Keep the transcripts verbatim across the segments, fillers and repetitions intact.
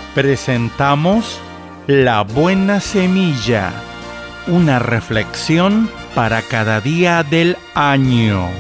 Presentamos La Buena Semilla, una reflexión para cada día del año.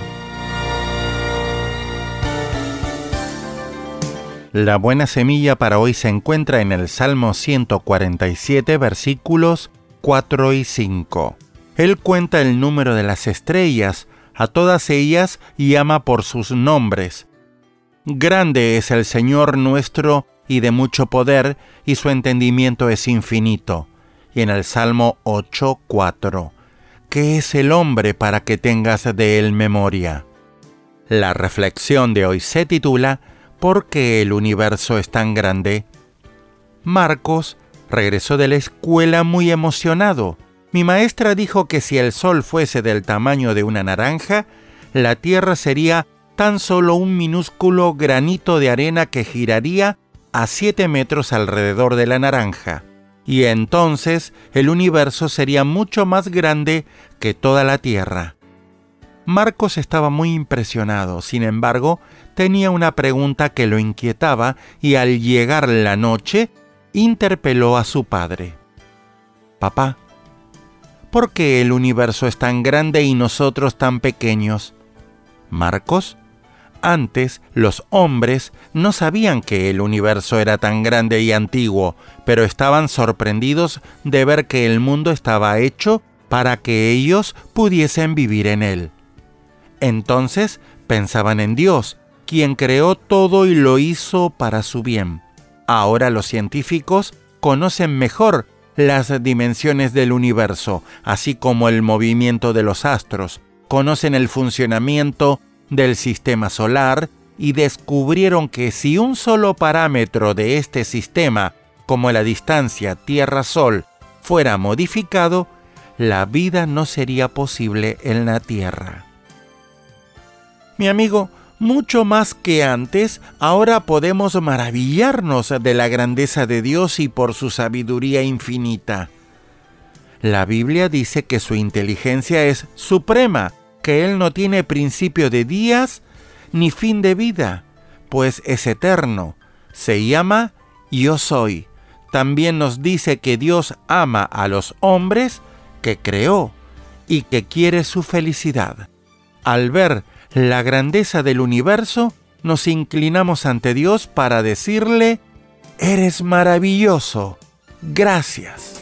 La buena semilla para hoy se encuentra en el Salmo ciento cuarenta y siete, versículos cuatro y cinco. Él cuenta el número de las estrellas, a todas ellas llama por sus nombres. Grande es el Señor nuestro y de mucho poder, y su entendimiento es infinito. Y en el Salmo ocho, cuatro. ¿Qué es el hombre para que tengas de él memoria? La reflexión de hoy se titula ¿Por qué el universo es tan grande? Marcos regresó de la escuela muy emocionado. Mi maestra dijo que si el sol fuese del tamaño de una naranja, la Tierra sería tan solo un minúsculo granito de arena que giraría a siete metros alrededor de la naranja. Y entonces el universo sería mucho más grande que toda la Tierra. Marcos estaba muy impresionado, sin embargo, tenía una pregunta que lo inquietaba y al llegar la noche, interpeló a su padre. «Papá, ¿por qué el universo es tan grande y nosotros tan pequeños?» Marcos, antes los hombres no sabían que el universo era tan grande y antiguo, pero estaban sorprendidos de ver que el mundo estaba hecho para que ellos pudiesen vivir en él. Entonces pensaban en Dios, quien creó todo y lo hizo para su bien. Ahora los científicos conocen mejor las dimensiones del universo, así como el movimiento de los astros, conocen el funcionamiento del sistema solar y descubrieron que si un solo parámetro de este sistema, como la distancia Tierra-Sol, fuera modificado, la vida no sería posible en la Tierra. Mi amigo, mucho más que antes, ahora podemos maravillarnos de la grandeza de Dios y por su sabiduría infinita. La Biblia dice que su inteligencia es suprema, que Él no tiene principio de días ni fin de vida, pues es eterno. Se llama Yo Soy. También nos dice que Dios ama a los hombres que creó y que quiere su felicidad. Al ver la grandeza del universo, nos inclinamos ante Dios para decirle: «Eres maravilloso. Gracias».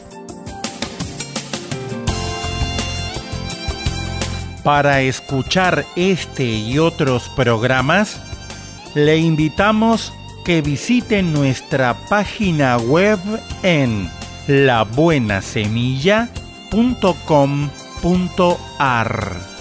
Para escuchar este y otros programas, le invitamos que visite nuestra página web en la buena semilla punto com punto a r.